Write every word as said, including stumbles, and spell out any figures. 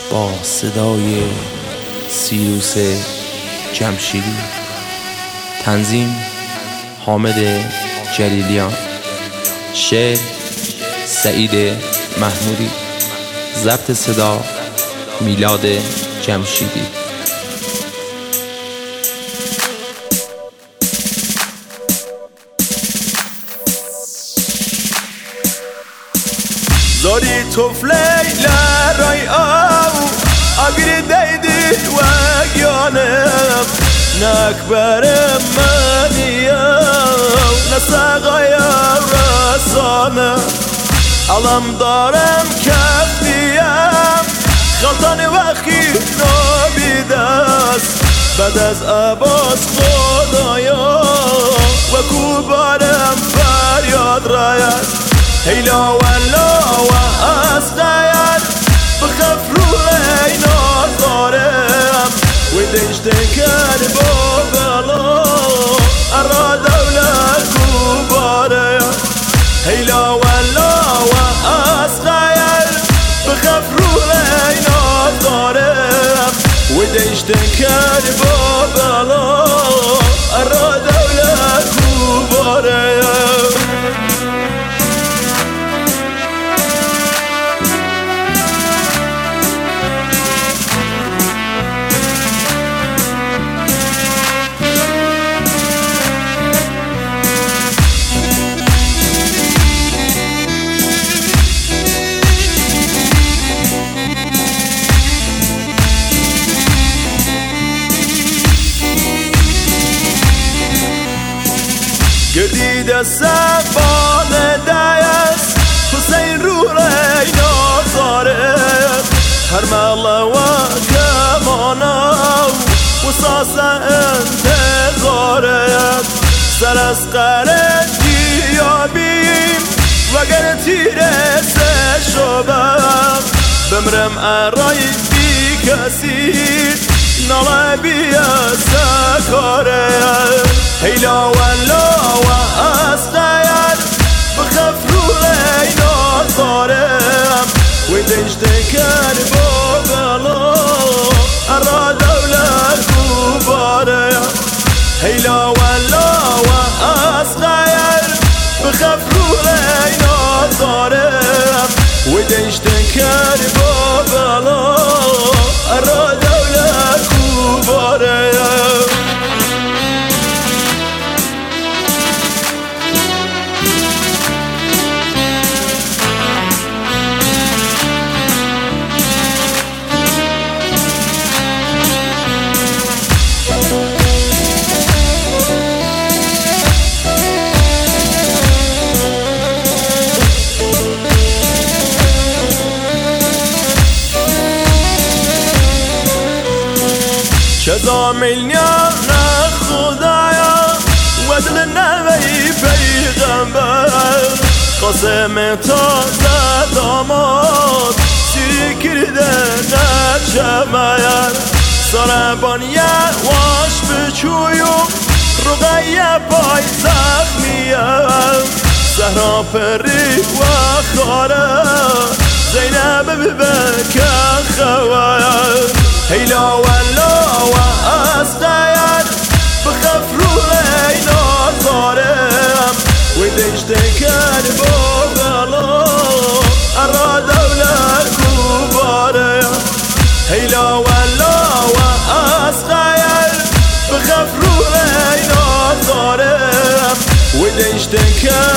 با صدای سیروس جمشیدی. تنظیم حامد جلیلیان. شعر سعید محمودی. ضبط صدا میلاد جمشیدی. زاری توفلیل رای او اگر دیدی و گیانم نکبرم منیم نساقایم رسانم علم دارم کفیم خلطان وقی نابیدست بعد از عباس خدایا و کوبارم فریاد راید هیلا ولا و اسقایر بخف روی نازارم و دشتن کرد با بلا ارا دولت کوبارم هیلا ولا و اسقایر بخف روی نازارم و دشتن کرد با بلا ارا دولت کوبارم گردی دستم بانه دیست حسین رو ری نازارد هر مغلا و کمانا و ساسه انتظارد سر از قرد دیابیم وگر تیره سه شبم بمرم ارای بی کسی نالا بیا سکاره هیلا ولا و اسقایر بخف روی نازارم و دشته کرد با بلا ارا دولت کوبارم هیلا ولا و اسقایر بخف روی نازارم و دشته کرد با بلا ارا دولت کوبارم چزا میلیان خدایا و دل نوی پیغمبر قاسم تازه داماد سیری کرده نچمایر سربانیه واش بچویم رقیه پای زخمیم زهرا پری و خاره زینب ببکه خوایر هیلا ولا و اسقایر بخف روی نازارم و دشته کرد با بلا ارا دولت کوبارم هیلا ولا و اسقایر بخف روی نازارم و دشته کرد